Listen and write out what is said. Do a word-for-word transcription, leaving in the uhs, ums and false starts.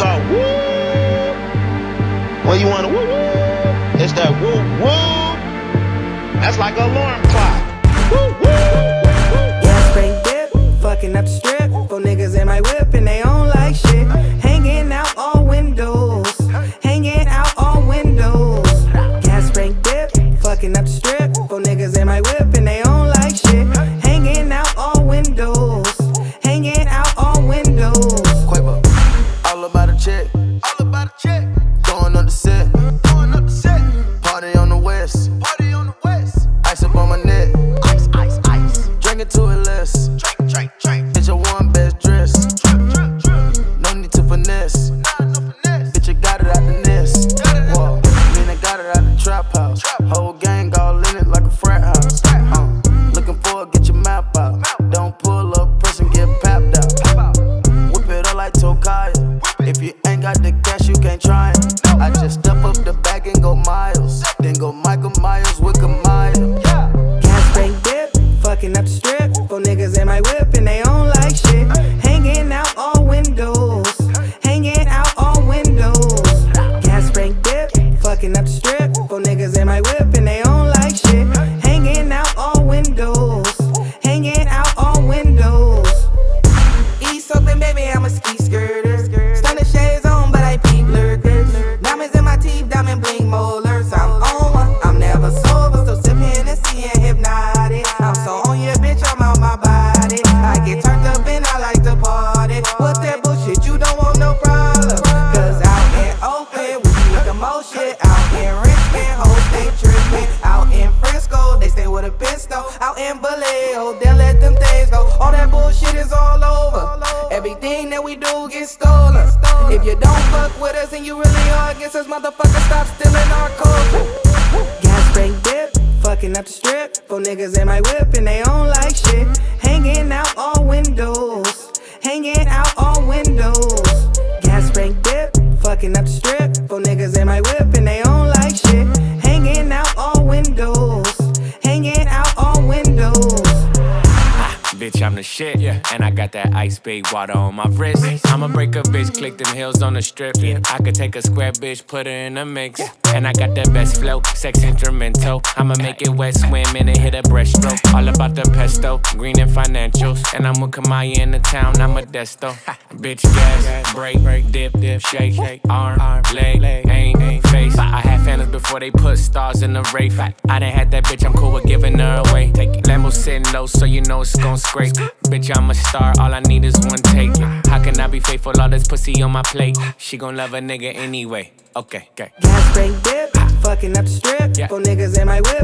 called woo. When you wanna woo woo, it's that woo woo. That's like an alarm clock. Woo woo. Yeah, spring dip, fucking up the strip. Four niggas in my whip and they don't like shit. Hanging out all windows, hanging out all windows. Gas spring dip, fucking up the strip. Four niggas in my whip and they don't like shit. Hanging out all windows, hanging out all windows. Quavo, all about a check, all about a check. Going up the set, going up the set. Party on the west, party on the west. Ice up on my neck, ice, ice, ice. Drinking to it less, drink, drink, drink. It's your one best dress, drip, drip, drip. No need to finesse, nah, no finesse. Bitch, you got it out the nest. Whoa, then I got it out the trap house. Whole gang all in it like a frat house. Uh, looking for it, get your map out. Don't pull up, press and get papped out. Whip it up like Tokaya. If you ain't got the cash, you can't try it. I just step up the bag and go miles. Then go Michael Myers with Kamaya. Gas spring dip, fucking up the strip. Four niggas in my whip and they don't like shit. Hanging out all windows, hanging out all windows. Gas spring dip, fucking up the strip. Four niggas in my whip and they don't like shit. Hanging out all windows, hanging out all windows. East Oakland, baby, I'm a ski skirter. Stunner shades on, but I peep lurkers. Diamonds in my teeth, diamond bling molars. I'm on one, I'm never sober, so sipping Hennessy and hypnotic. I'm so on your bitch, I'm on my body. I get turned up and I like to party. What that bullshit, you don't want no problem. Cause out in Oakland, we be with the most shit. Out in Richmond, hoes they trippin'. Out in Frisco, they stay with a pistol. Out in Vallejo, they'll let them things go. All that bullshit is all over. Everything that we do gets stolen. If you don't fuck with us and you really are against us, motherfucker, stop stealing our culture. Gas spring dip, fucking up the strip. Four niggas in my whip and they don't like shit. Hanging out all windows, hanging out all windows. Gas spring dip, fucking up the strip. Four niggas in my whip and they don't like shit. Hanging out all windows, hanging out all windows. Bitch, I'm the shit, yeah. And I got that ice big water on my wrist. I'ma break a bitch, click them heels on the strip. Yeah. I could take a square bitch, put her in a mix. And I got that best flow, sex instrumental. I'ma make it wet swim and it hit a breaststroke. All about the pesto, green and financials. And I'm with Kamaya in the town, I'm a desto. Bitch, gas, break, break, dip, dip, shake, shake. Arm, arm, leg, aim, aim, face. I had phantoms before they put stars in the race. I done had that bitch, I'm cool with giving her away. Lambo sitting low, so you know it's gon' scrape. Bitch, I'm a star, all I need is one take. How can I be faithful, all this pussy on my plate? She gon' love a nigga anyway. Okay, okay. Gas spring dip, fucking up the strip. Yeah. Four niggas in my whip